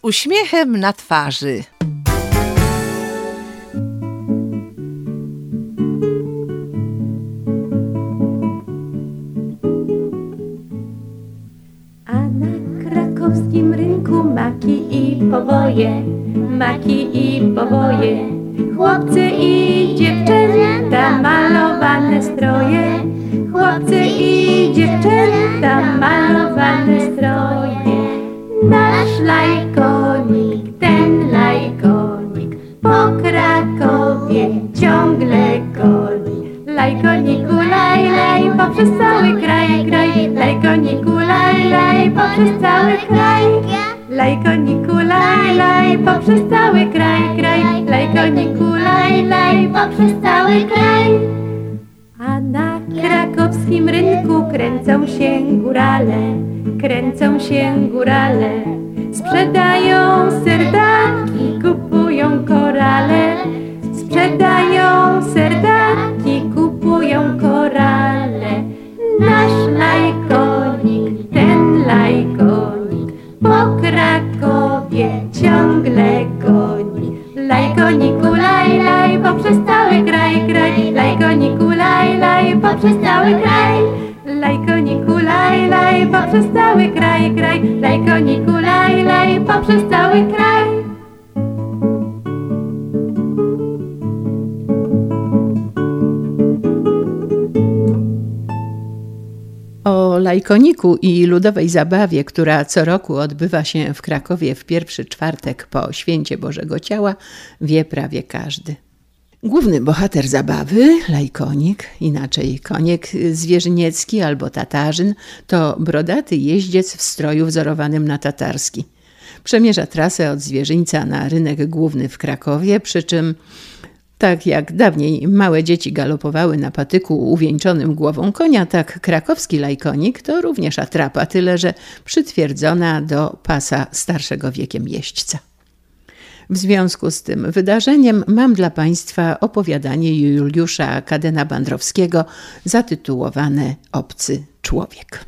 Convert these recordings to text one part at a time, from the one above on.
uśmiechem na twarzy. A na krakowskim rynku maki i poboje, chłopcy i dziewczęta, malowane stroje, chłopcy i dziewczęta, malowane stroje. Nasz lajkonik, ten lajkonik, po Krakowie ciągle goni. Lajkoniku laj, laj, poprzez cały kraj, kraj. Lajkoniku laj, laj, poprzez cały kraj. Lajkoniku laj, laj, poprzez cały kraj, kraj. Lajkoniku laj, laj, poprzez cały kraj. A na krakowskim rynku kręcą się górale, sprzedają serdaki, kupują korale, sprzedają serdaki, kupują korale. Nasz lajkonik, ten lajkonik, po Krakowie ciągle goni. Lajkoniku laj, laj, poprzez cały kraj, kraj. Lajkoniku laj, laj, poprzez cały kraj. Lajkoniku laj, laj, poprzez cały kraj, kraj. Lajkoniku laj, laj, poprzez cały kraj. O lajkoniku i ludowej zabawie, która co roku odbywa się w Krakowie w pierwszy czwartek po Święcie Bożego Ciała, wie prawie każdy. Główny bohater zabawy, lajkonik, inaczej koniek zwierzyniecki albo tatarzyn, to brodaty jeździec w stroju wzorowanym na tatarski. Przemierza trasę od Zwierzyńca na rynek główny w Krakowie, przy czym tak jak dawniej małe dzieci galopowały na patyku uwieńczonym głową konia, tak krakowski lajkonik to również atrapa, tyle że przytwierdzona do pasa starszego wiekiem jeźdźca. W związku z tym wydarzeniem mam dla Państwa opowiadanie Juliusza Kadena-Bandrowskiego zatytułowane Obcy człowiek.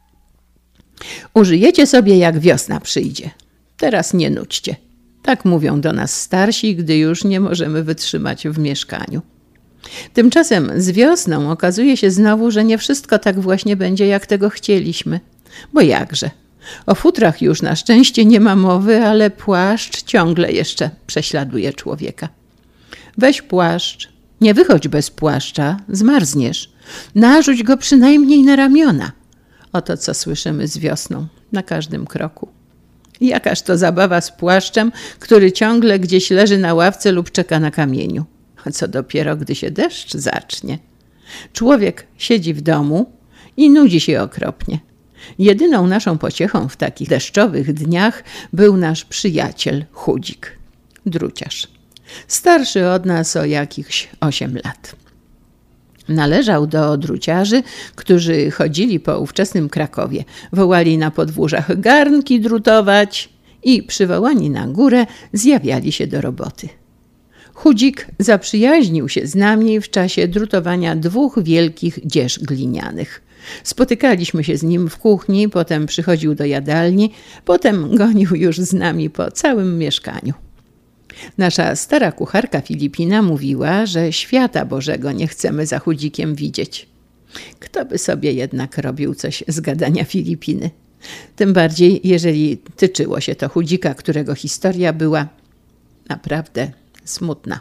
Użyjecie sobie, jak wiosna przyjdzie. Teraz nie nudźcie. Tak mówią do nas starsi, gdy już nie możemy wytrzymać w mieszkaniu. Tymczasem z wiosną okazuje się znowu, że nie wszystko tak właśnie będzie, jak tego chcieliśmy. Bo jakże? O futrach już na szczęście nie ma mowy, ale płaszcz ciągle jeszcze prześladuje człowieka. Weź płaszcz, nie wychodź bez płaszcza, zmarzniesz. Narzuć go przynajmniej na ramiona. Oto co słyszymy z wiosną na każdym kroku. Jakaż to zabawa z płaszczem, który ciągle gdzieś leży na ławce lub czeka na kamieniu. A co dopiero, gdy się deszcz zacznie. Człowiek siedzi w domu i nudzi się okropnie. Jedyną naszą pociechą w takich deszczowych dniach był nasz przyjaciel Chudzik, druciarz. Starszy od nas o jakichś 8 lat. Należał do druciarzy, którzy chodzili po ówczesnym Krakowie, wołali na podwórzach garnki drutować i przywołani na górę zjawiali się do roboty. Chudzik zaprzyjaźnił się z nami w czasie drutowania 2 wielkich dzież glinianych. Spotykaliśmy się z nim w kuchni, potem przychodził do jadalni, potem gonił już z nami po całym mieszkaniu. Nasza stara kucharka Filipina mówiła, że świata Bożego nie chcemy za Chudzikiem widzieć. Kto by sobie jednak robił coś z gadania Filipiny? Tym bardziej, jeżeli tyczyło się to Chudzika, którego historia była naprawdę smutna.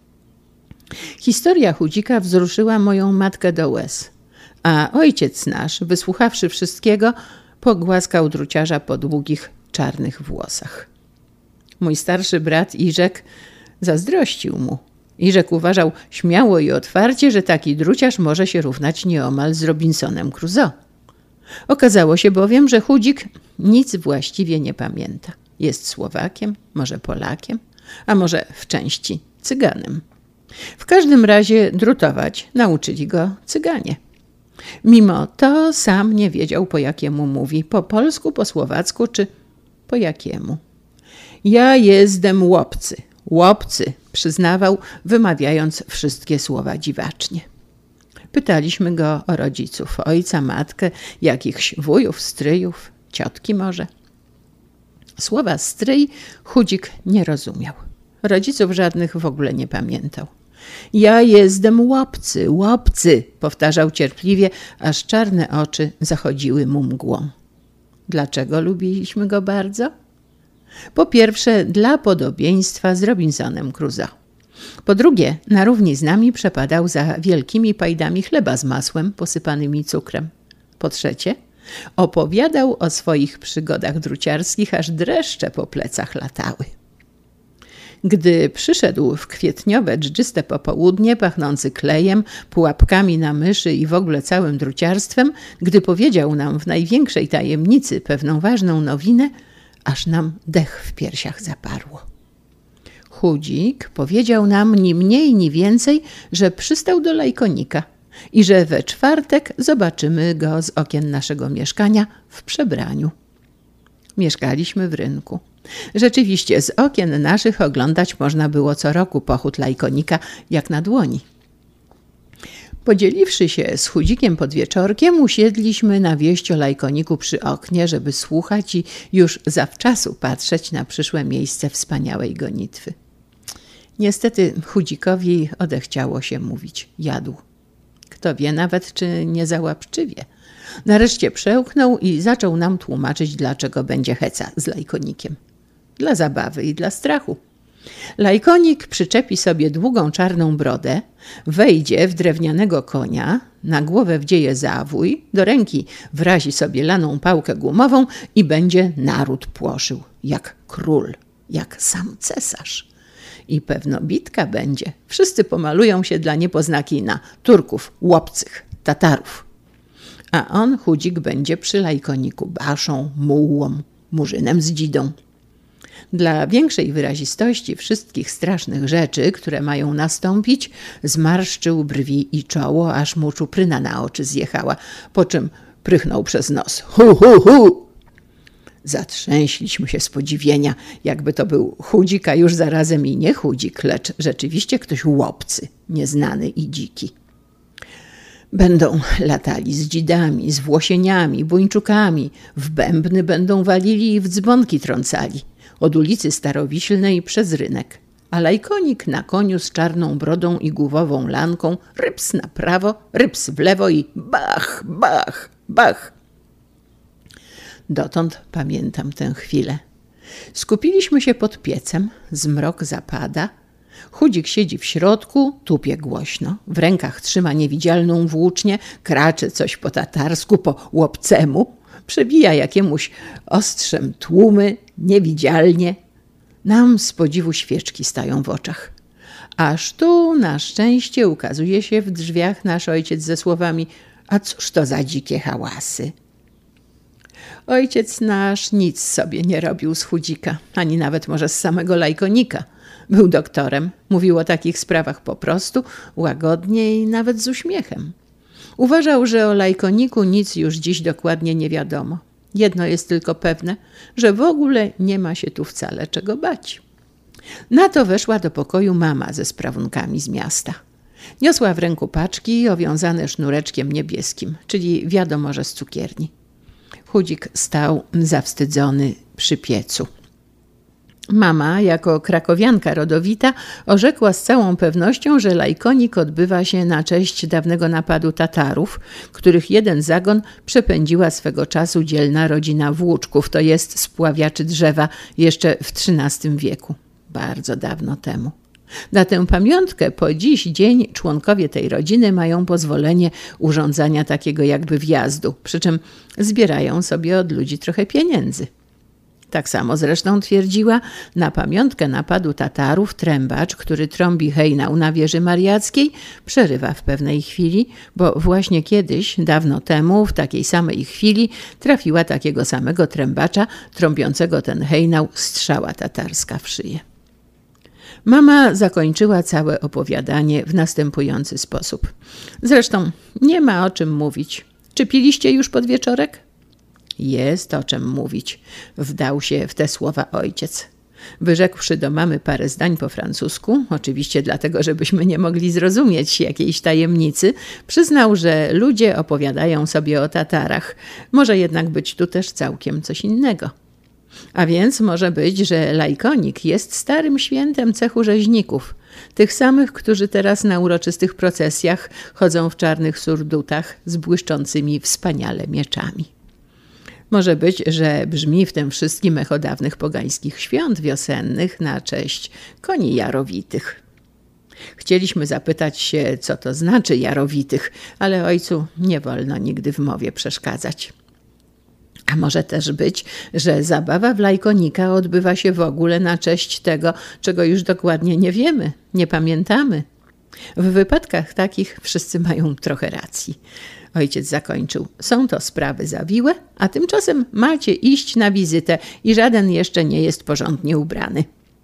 Historia Chudzika wzruszyła moją matkę do łez, a ojciec nasz, wysłuchawszy wszystkiego, pogłaskał druciarza po długich, czarnych włosach. Mój starszy brat Iżek zazdrościł mu. Iżek uważał śmiało i otwarcie, że taki druciarz może się równać nieomal z Robinsonem Crusoe. Okazało się bowiem, że Chudzik nic właściwie nie pamięta. Jest Słowakiem, może Polakiem, a może w części Cyganem. W każdym razie drutować nauczyli go Cyganie. Mimo to sam nie wiedział, po jakiemu mówi, po polsku, po słowacku czy po jakiemu. Ja jestem łopcy, przyznawał, wymawiając wszystkie słowa dziwacznie. Pytaliśmy go o rodziców, ojca, matkę, jakichś wujów, stryjów, ciotki może. Słowa stryj Chudzik nie rozumiał. Rodziców żadnych w ogóle nie pamiętał. Ja jestem łopcy, łopcy, powtarzał cierpliwie, aż czarne oczy zachodziły mu mgłą. Dlaczego lubiliśmy go bardzo? Po pierwsze, dla podobieństwa z Robinsonem Crusoe. Po drugie, na równi z nami przepadał za wielkimi pajdami chleba z masłem posypanymi cukrem. Po trzecie, opowiadał o swoich przygodach druciarskich, aż dreszcze po plecach latały. Gdy przyszedł w kwietniowe, dżdżyste popołudnie, pachnący klejem, pułapkami na myszy i w ogóle całym druciarstwem, gdy powiedział nam w największej tajemnicy pewną ważną nowinę, aż nam dech w piersiach zaparło. Chudzik powiedział nam ni mniej, ni więcej, że przystał do Lajkonika i że we czwartek zobaczymy go z okien naszego mieszkania w przebraniu. Mieszkaliśmy w rynku. Rzeczywiście z okien naszych oglądać można było co roku pochód Lajkonika jak na dłoni. Podzieliwszy się z Chudzikiem podwieczorkiem, usiedliśmy na wieść o Lajkoniku przy oknie, żeby słuchać i już zawczasu patrzeć na przyszłe miejsce wspaniałej gonitwy. Niestety Chudzikowi odechciało się mówić. Jadł. Kto wie nawet, czy nie załapczywie. Nareszcie przełknął i zaczął nam tłumaczyć, dlaczego będzie heca z Lajkonikiem. Dla zabawy i dla strachu. Lajkonik przyczepi sobie długą czarną brodę, wejdzie w drewnianego konia, na głowę wdzieje zawój, do ręki wrazi sobie laną pałkę gumową i będzie naród płoszył, jak król, jak sam cesarz. I pewno bitka będzie. Wszyscy pomalują się dla niepoznaki na Turków, łopcych, Tatarów. A on, Chudzik, będzie przy Lajkoniku baszą, mułłą, murzynem z dzidą. Dla większej wyrazistości wszystkich strasznych rzeczy, które mają nastąpić, zmarszczył brwi i czoło, aż mu czupryna na oczy zjechała, po czym prychnął przez nos. Hu, hu, hu! Zatrzęśliśmy się z podziwienia, jakby to był Chudzik, a już zarazem i nie Chudzik, lecz rzeczywiście ktoś łopcy, nieznany i dziki. Będą latali z dzidami, z włosieniami, buńczukami, w bębny będą walili i w dzwonki trącali. Od ulicy Starowiślnej przez rynek, a Lajkonik na koniu z czarną brodą i głowową lanką, ryps na prawo, ryps w lewo i bach, bach, bach. Dotąd pamiętam tę chwilę. Skupiliśmy się pod piecem, zmrok zapada. Chudzik siedzi w środku, tupie głośno, w rękach trzyma niewidzialną włócznię, kracze coś po tatarsku, po łopcemu, przebija jakiemuś ostrzem tłumy, niewidzialnie. Nam z podziwu świeczki stają w oczach. Aż tu na szczęście ukazuje się w drzwiach nasz ojciec ze słowami: a cóż to za dzikie hałasy? Ojciec nasz nic sobie nie robił z Chudzika, ani nawet może z samego Lajkonika. Był doktorem, mówił o takich sprawach po prostu, łagodnie i nawet z uśmiechem. Uważał, że o Lajkoniku nic już dziś dokładnie nie wiadomo. Jedno jest tylko pewne, że w ogóle nie ma się tu wcale czego bać. Na to weszła do pokoju mama ze sprawunkami z miasta. Niosła w ręku paczki owiązane sznureczkiem niebieskim, czyli wiadomo, że z cukierni. Chudzik stał zawstydzony przy piecu. Mama, jako krakowianka rodowita, orzekła z całą pewnością, że Lajkonik odbywa się na cześć dawnego napadu Tatarów, których jeden zagon przepędziła swego czasu dzielna rodzina Włóczków, to jest spławiaczy drzewa, jeszcze w XIII wieku, bardzo dawno temu. Na tę pamiątkę po dziś dzień członkowie tej rodziny mają pozwolenie urządzania takiego jakby wjazdu, przy czym zbierają sobie od ludzi trochę pieniędzy. Tak samo zresztą twierdziła na pamiątkę napadu Tatarów trębacz, który trąbi hejnał na wieży mariackiej, przerywa w pewnej chwili, bo właśnie kiedyś, dawno temu, w takiej samej chwili trafiła takiego samego trębacza trąbiącego ten hejnał strzała tatarska w szyję. Mama zakończyła całe opowiadanie w następujący sposób. Zresztą nie ma o czym mówić. Czy piliście już pod wieczorek? Jest o czym mówić, wdał się w te słowa ojciec. Wyrzekłszy do mamy parę zdań po francusku, oczywiście dlatego, żebyśmy nie mogli zrozumieć jakiejś tajemnicy, przyznał, że ludzie opowiadają sobie o Tatarach. Może jednak być tu też całkiem coś innego. A więc może być, że lajkonik jest starym świętem cechu rzeźników, tych samych, którzy teraz na uroczystych procesjach chodzą w czarnych surdutach z błyszczącymi wspaniale mieczami. Może być, że brzmi w tym wszystkim echo dawnych pogańskich świąt wiosennych na cześć koni jarowitych. Chcieliśmy zapytać się, co to znaczy jarowitych, ale ojcu nie wolno nigdy w mowie przeszkadzać. A może też być, że zabawa w lajkonika odbywa się w ogóle na cześć tego, czego już dokładnie nie wiemy, nie pamiętamy. W wypadkach takich wszyscy mają trochę racji. Ojciec zakończył. Są to sprawy zawiłe, a tymczasem macie iść na wizytę i żaden jeszcze nie jest porządnie ubrany.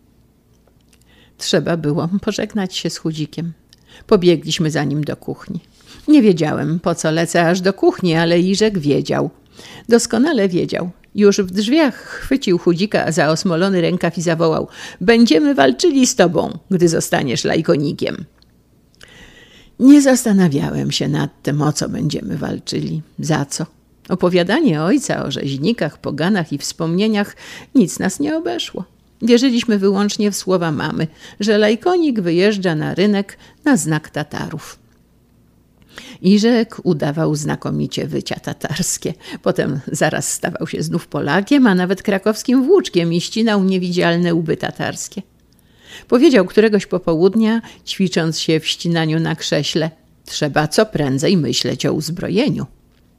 Trzeba było pożegnać się z Chudzikiem. Pobiegliśmy za nim do kuchni. Nie wiedziałem, po co lecę aż do kuchni, ale Iżek wiedział. Doskonale wiedział. Już w drzwiach chwycił Chudzika za osmolony rękaw i zawołał: będziemy walczyli z tobą, gdy zostaniesz lajkonikiem. Nie zastanawiałem się nad tym, o co będziemy walczyli, za co. Opowiadanie ojca o rzeźnikach, poganach i wspomnieniach nic nas nie obeszło. Wierzyliśmy wyłącznie w słowa mamy, że lajkonik wyjeżdża na rynek na znak Tatarów. Iżek udawał znakomicie wycia tatarskie. Potem zaraz stawał się znów Polakiem, a nawet krakowskim włóczkiem i ścinał niewidzialne łby tatarskie. Powiedział któregoś popołudnia, ćwicząc się w ścinaniu na krześle: trzeba co prędzej myśleć o uzbrojeniu.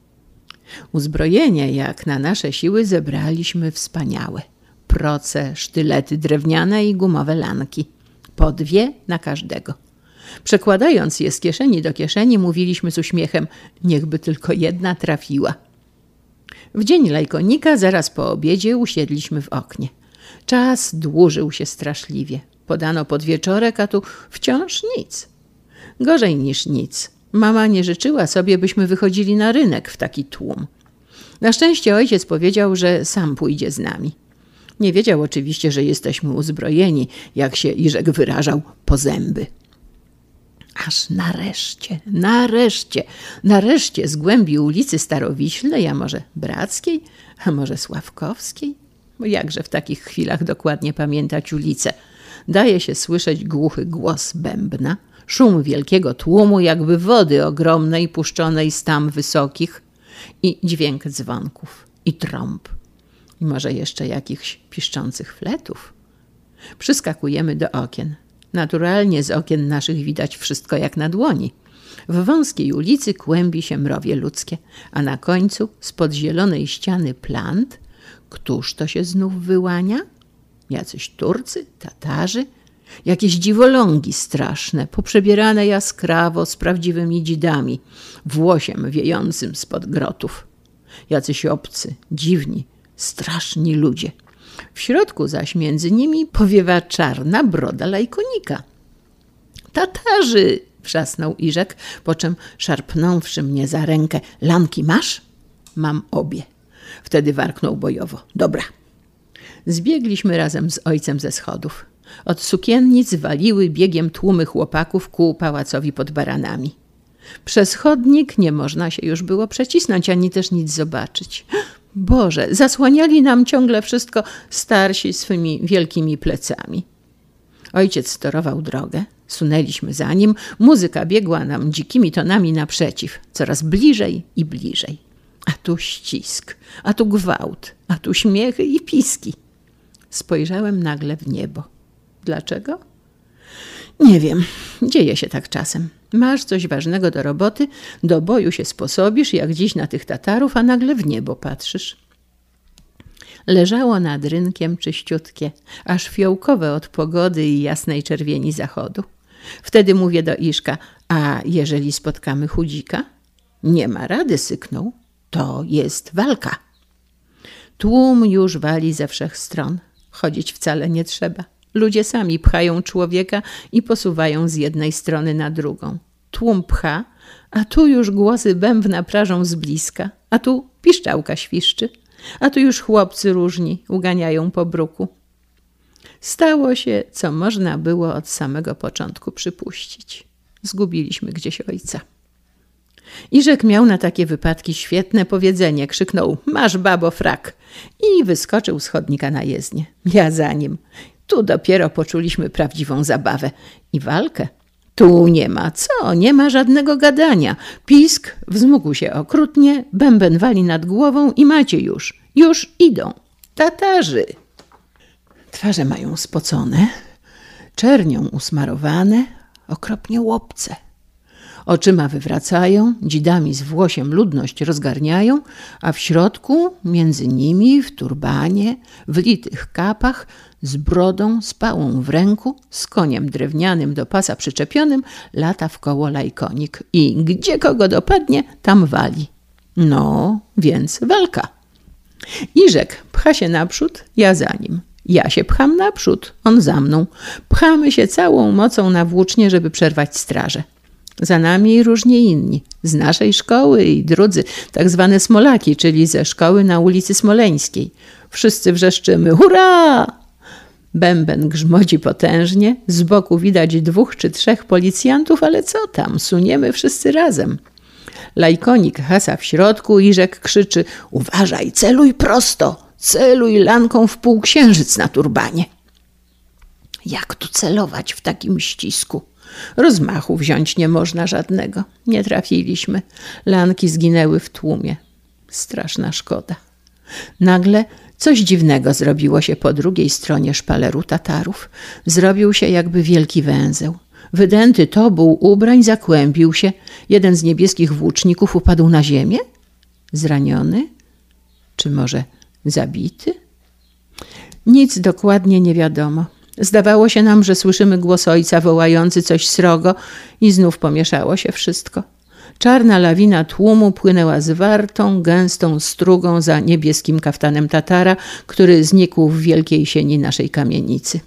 Uzbrojenie, jak na nasze siły, zebraliśmy wspaniałe. Proce, sztylety drewniane i gumowe lanki. Po 2 na każdego. Przekładając je z kieszeni do kieszeni, mówiliśmy z uśmiechem: niechby tylko jedna trafiła. W dzień lajkonika, zaraz po obiedzie, usiedliśmy w oknie. Czas dłużył się straszliwie. Podano podwieczorek, a tu wciąż nic. Gorzej niż nic. Mama nie życzyła sobie, byśmy wychodzili na rynek w taki tłum. Na szczęście ojciec powiedział, że sam pójdzie z nami. Nie wiedział oczywiście, że jesteśmy uzbrojeni, jak się Iżek wyrażał, po zęby. Aż nareszcie z głębi ulicy Starowiślnej, a może Brackiej, a może Sławkowskiej, bo jakże w takich chwilach dokładnie pamiętać ulicę, daje się słyszeć głuchy głos bębna, szum wielkiego tłumu, jakby wody ogromnej puszczonej z tam wysokich, i dźwięk dzwonków i trąb, i może jeszcze jakichś piszczących fletów. Przyskakujemy do okien. Naturalnie z okien naszych widać wszystko jak na dłoni. W wąskiej ulicy kłębi się mrowie ludzkie, a na końcu spod zielonej ściany plant, któż to się znów wyłania? Jacyś Turcy, Tatarzy, jakieś dziwolągi straszne, poprzebierane jaskrawo z prawdziwymi dzidami, włosiem wiejącym spod grotów. Jacyś obcy, dziwni, straszni ludzie. W środku zaś między nimi powiewa czarna broda lajkonika. Tatarzy! Wrzasnął Iżek, po czym szarpnąwszy mnie za rękę: lanki masz? Mam obie. Wtedy warknął bojowo: dobra. Zbiegliśmy razem z ojcem ze schodów. Od sukiennic waliły biegiem tłumy chłopaków ku pałacowi pod Baranami. Przez chodnik nie można się już było przecisnąć, ani też nic zobaczyć. Boże, zasłaniali nam ciągle wszystko starsi swymi wielkimi plecami. Ojciec storował drogę, sunęliśmy za nim, muzyka biegła nam dzikimi tonami naprzeciw, coraz bliżej i bliżej. A tu ścisk, a tu gwałt, a tu śmiechy i piski. Spojrzałem nagle w niebo. Dlaczego? Nie wiem, dzieje się tak czasem. Masz coś ważnego do roboty, do boju się sposobisz, jak dziś na tych Tatarów, a nagle w niebo patrzysz. Leżało nad rynkiem czyściutkie, aż fiołkowe od pogody i jasnej czerwieni zachodu. Wtedy mówię do Iżka: a jeżeli spotkamy Chudzika? Nie ma rady, syknął. To jest walka. Tłum już wali ze wszech stron. Chodzić wcale nie trzeba. Ludzie sami pchają człowieka i posuwają z jednej strony na drugą. Tłum pcha, a tu już głosy bębna prażą z bliska, a tu piszczałka świszczy, a tu już chłopcy różni uganiają po bruku. Stało się, co można było od samego początku przypuścić. Zgubiliśmy gdzieś ojca. Iżek miał na takie wypadki świetne powiedzenie. Krzyknął: masz babo frak! I wyskoczył z chodnika na jezdnię. Ja za nim. Tu dopiero poczuliśmy prawdziwą zabawę i walkę. Tu nie ma co, nie ma żadnego gadania. Pisk wzmógł się okrutnie, bęben wali nad głową i macie już idą. Tatarzy. Twarze mają spocone, czernią usmarowane, okropnie łopce. Oczyma wywracają, dzidami z włosiem ludność rozgarniają, a w środku, między nimi, w turbanie, w litych kapach, z brodą, z pałą w ręku, z koniem drewnianym do pasa przyczepionym, lata wkoło lajkonik i gdzie kogo dopadnie, tam wali. No, więc walka. Iżek pcha się naprzód, ja za nim. Ja się pcham naprzód, on za mną. Pchamy się całą mocą na włócznie, żeby przerwać strażę. Za nami różnie inni, z naszej szkoły i drudzy, tak zwane smolaki, czyli ze szkoły na ulicy Smoleńskiej. Wszyscy wrzeszczymy: hurra! Bęben grzmodzi potężnie, z boku widać 2 czy 3 policjantów, ale co tam, suniemy wszyscy razem. Lajkonik hasa w środku, Iżek krzyczy: uważaj, celuj prosto, celuj lanką w półksiężyc na turbanie. Jak tu celować w takim ścisku? Rozmachu wziąć nie można żadnego. Nie trafiliśmy. Lanki zginęły w tłumie. Straszna szkoda. Nagle coś dziwnego zrobiło się po drugiej stronie szpaleru Tatarów. Zrobił się jakby wielki węzeł. Wydęty tobuł ubrań zakłębił się. Jeden z niebieskich włóczników upadł na ziemię? Zraniony? Czy może zabity? Nic dokładnie nie wiadomo. Zdawało się nam, że słyszymy głos ojca wołający coś srogo i znów pomieszało się wszystko. Czarna lawina tłumu płynęła zwartą, gęstą strugą za niebieskim kaftanem Tatara, który znikł w wielkiej sieni naszej kamienicy.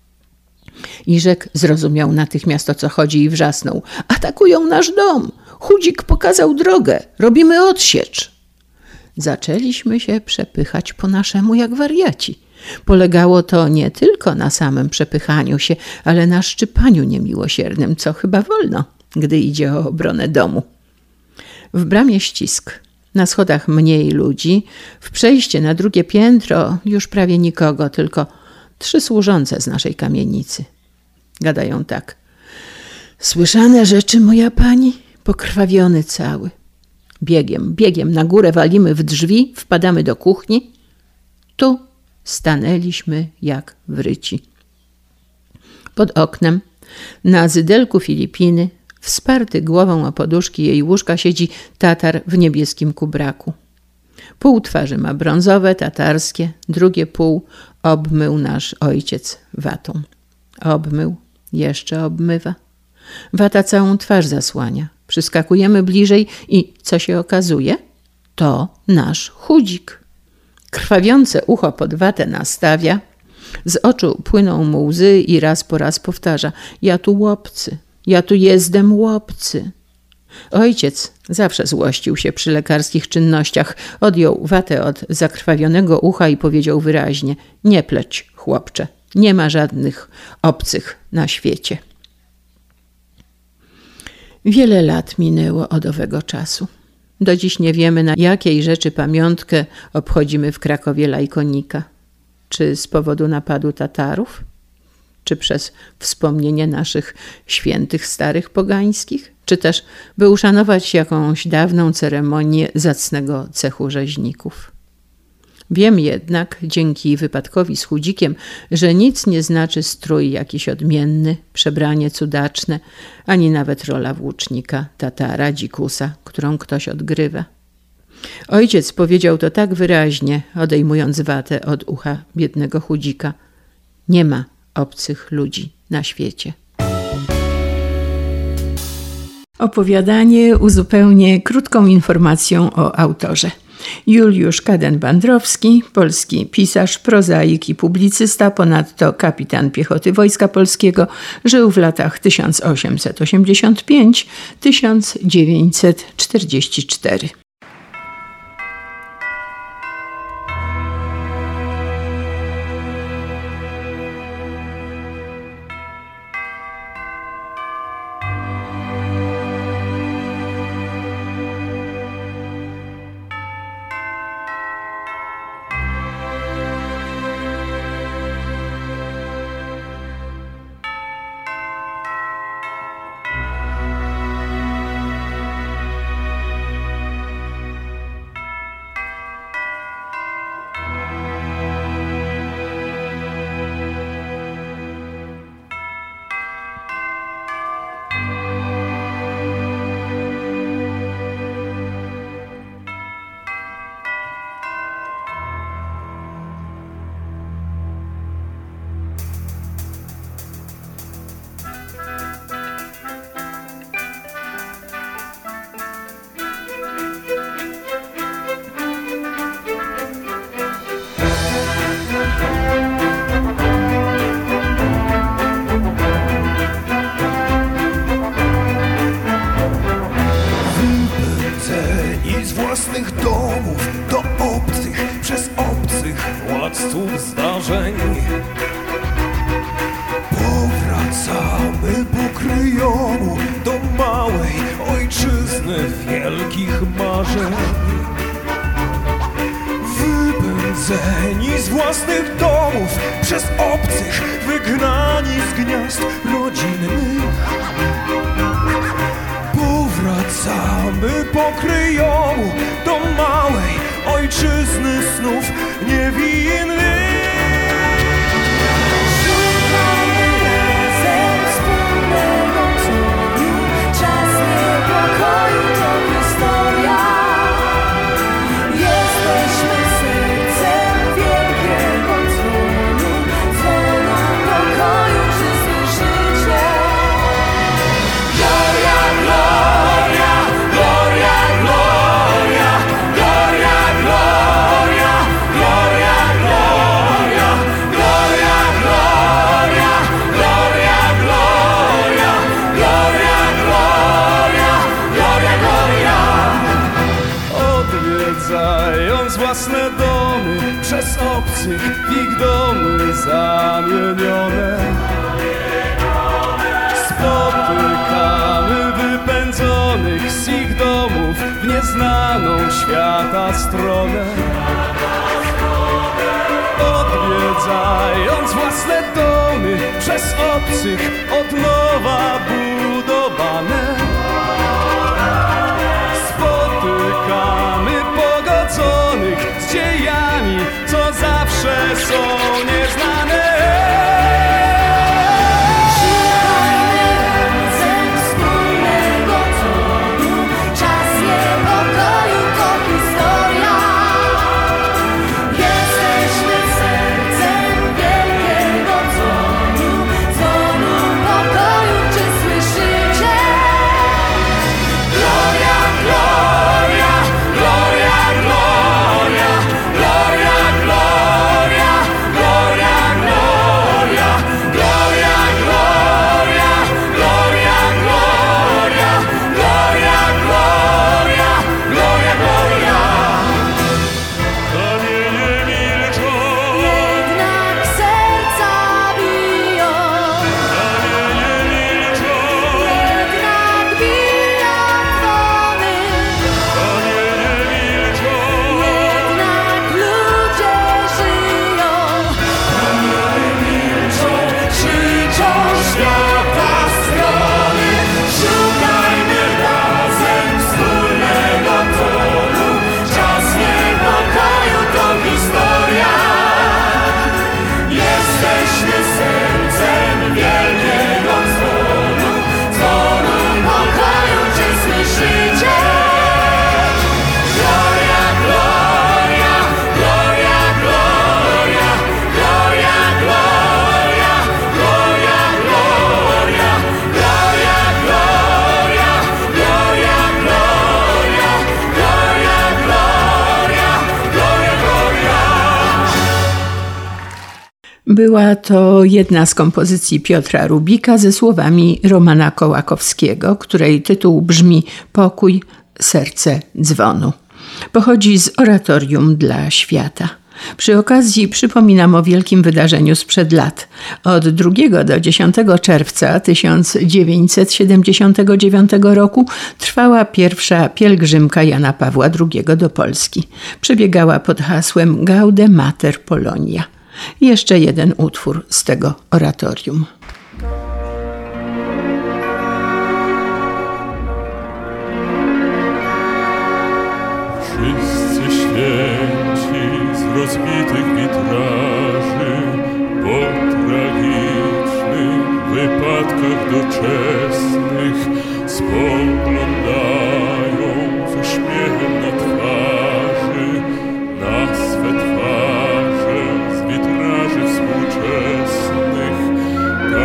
Iżek zrozumiał natychmiast, o co chodzi i wrzasnął: atakują nasz dom! Chudzik pokazał drogę! Robimy odsiecz! Zaczęliśmy się przepychać po naszemu jak wariaci. Polegało to nie tylko na samym przepychaniu się, ale na szczypaniu niemiłosiernym, co chyba wolno, gdy idzie o obronę domu. W bramie ścisk, na schodach mniej ludzi, w przejście na drugie piętro już prawie nikogo, tylko 3 służące z naszej kamienicy. Gadają tak: słyszane rzeczy, moja pani, pokrwawiony cały. Biegiem na górę walimy w drzwi, wpadamy do kuchni. Tu stanęliśmy jak wryci. Pod oknem, na zydelku Filipiny, wsparty głową o poduszki jej łóżka, siedzi Tatar w niebieskim kubraku. Pół twarzy ma brązowe, tatarskie, drugie pół obmył nasz ojciec watą. Obmył, jeszcze obmywa. Wata całą twarz zasłania. Przyskakujemy bliżej i co się okazuje? To nasz chudzik. Krwawiące ucho pod watę nastawia, z oczu płyną mu łzy i raz po raz powtarza: ja tu łopcy, ja tu jezdem łopcy. Ojciec zawsze złościł się przy lekarskich czynnościach, odjął watę od zakrwawionego ucha i powiedział wyraźnie: nie pleć, chłopcze, nie ma żadnych obcych na świecie. Wiele lat minęło od owego czasu. Do dziś nie wiemy, na jakiej rzeczy pamiątkę obchodzimy w Krakowie lajkonika. Czy z powodu napadu Tatarów? Czy przez wspomnienie naszych świętych starych pogańskich? Czy też by uszanować jakąś dawną ceremonię zacnego cechu rzeźników? Wiem jednak, dzięki wypadkowi z chudzikiem, że nic nie znaczy strój jakiś odmienny, przebranie cudaczne, ani nawet rola włócznika, Tatara, dzikusa, którą ktoś odgrywa. Ojciec powiedział to tak wyraźnie, odejmując watę od ucha biednego chudzika: nie ma obcych ludzi na świecie. Opowiadanie uzupełnię krótką informacją o autorze. Juliusz Kaden-Bandrowski, polski pisarz, prozaik i publicysta, ponadto kapitan piechoty Wojska Polskiego, żył w latach 1885–1944. własnych domów do obcych, przez obcych władców zdarzeń. Powracamy po kryjomu do małej ojczyzny wielkich marzeń. Wypędzeni z własnych domów, przez obcych, wygnani z gniazd rodzinnych. Powracamy po kryjomu do małej ojczyzny snów niewinnych. Własne domy, przez obcych w ich domy zamienione. Spotykamy wypędzonych z ich domów w nieznaną świata stronę. Odwiedzając własne domy, przez obcych od nowa budowane. Spotykamy pogodzonych z dziejami, co zawsze są nieznane. Była to jedna z kompozycji Piotra Rubika ze słowami Romana Kołakowskiego, której tytuł brzmi Pokój, serce dzwonu. Pochodzi z Oratorium dla świata. Przy okazji przypominam o wielkim wydarzeniu sprzed lat. Od 2 do 10 czerwca 1979 roku trwała pierwsza pielgrzymka Jana Pawła II do Polski. Przebiegała pod hasłem Gaude Mater Polonia. Jeszcze jeden utwór z tego oratorium. Wszyscy święci z rozbitych witraży po tragicznych wypadkach doczesnych spoglądają ze śmiechem na twarzy, na swe twarze z witraży współczesnych.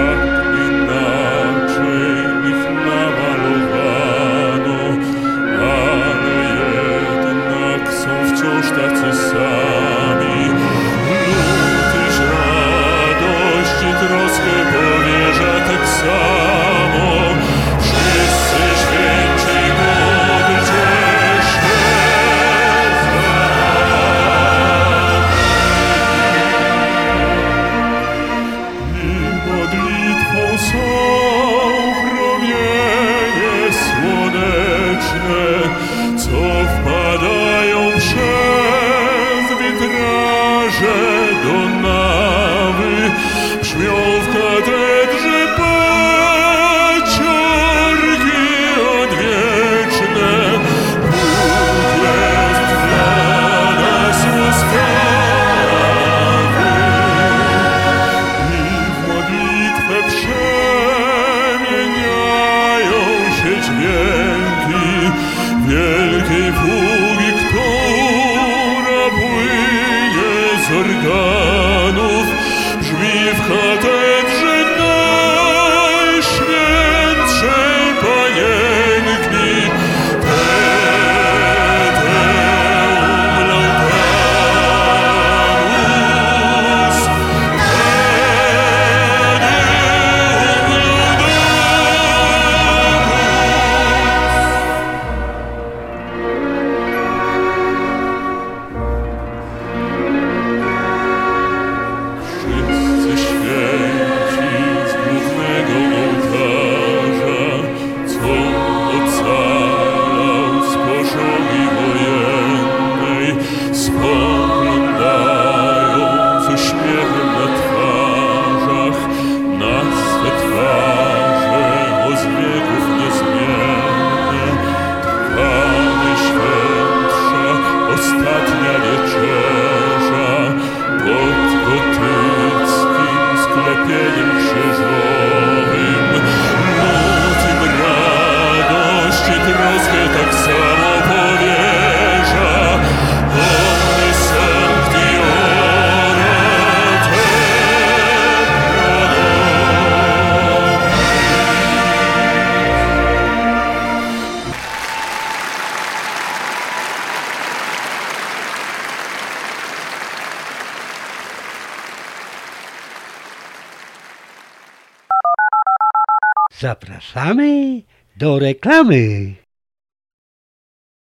Zapraszamy do reklamy.